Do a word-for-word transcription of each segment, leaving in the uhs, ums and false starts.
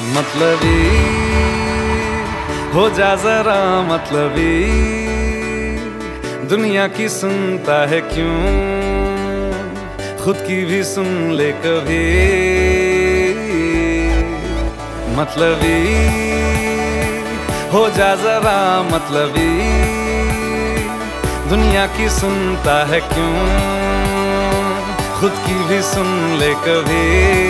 मतलबी हो जा जरा मतलबी, दुनिया की सुनता है क्यों, खुद की भी सुन ले कभी। मतलबी हो जा जरा मतलबी, दुनिया की सुनता है क्यों, खुद की भी सुन ले कभी।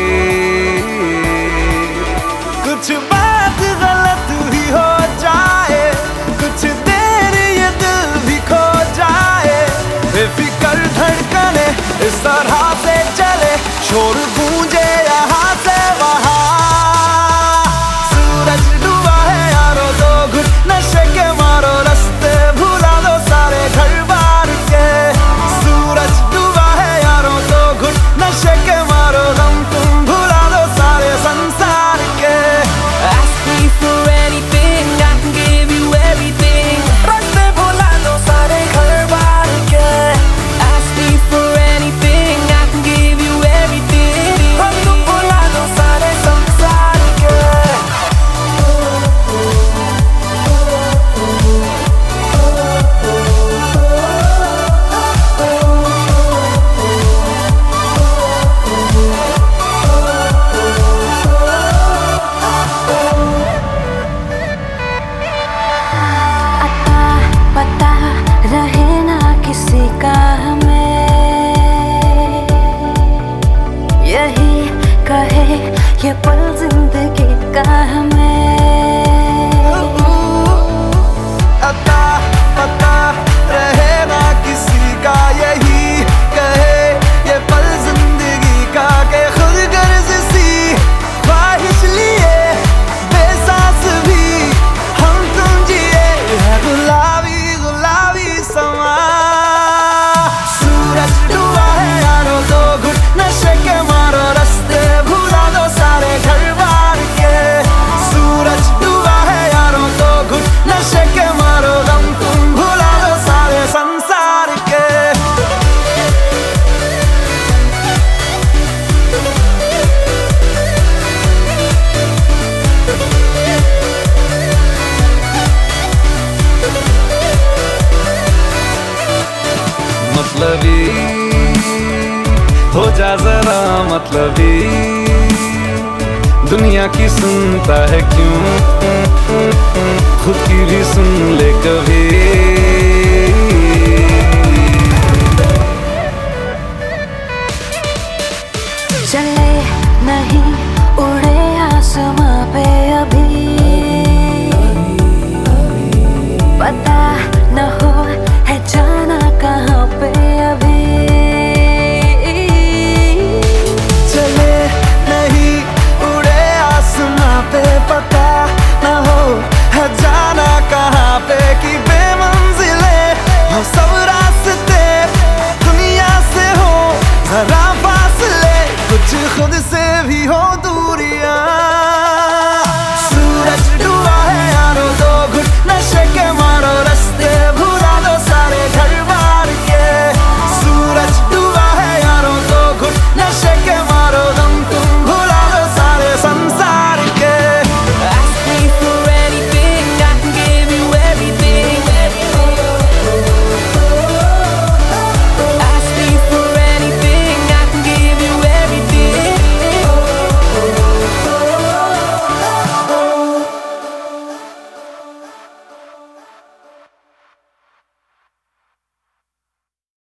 कुछ बात गलत भी हो जाए, कुछ देर ये दिल भी खो जाए, बेफिक्र धड़कने इस तरह से चले, शोर गूंजे यहाँ से वहाँ। सूरज डूबा है यारो, दो घुट नशे के मारो, रास्ते भुला दो सारे घर बार के। सूरज डूबा है यारो, दो घुट नशे के मारो, गम तुम भुला दो सारे संसार के। Ask me for anything, I can give you everything. रास्ते भुला दो सारे घर बार के। Ask me for anything, I can give you everything. हम तुम भुला दो सारे संसार के। रहे ना किसी का हमें, यही कहे ये पल जिंदगी का हमें। अता पता रहे ना किसी का, यही कहे ये पल जिंदगी का, के खुद गर्ज सी ख्वाहिश लिए बेसास भी हम तुम जिए है गुलाबी गुलाबी समा। सूरज डूबा है यारो, दो घुट नशे के मारो, रास्ते भुला दो सारे घर बार के। सूरज डूबा है यारो, दो घुट नशे के मारो, गम तुम भुला दो सारे संसार के। मतलबी हो जा जरा मतलबी, दुनिया की सुनता है क्यों, खुद की भी सुन ले कभी। चले नहीं उड़े आसमां पे अभी, पता न हो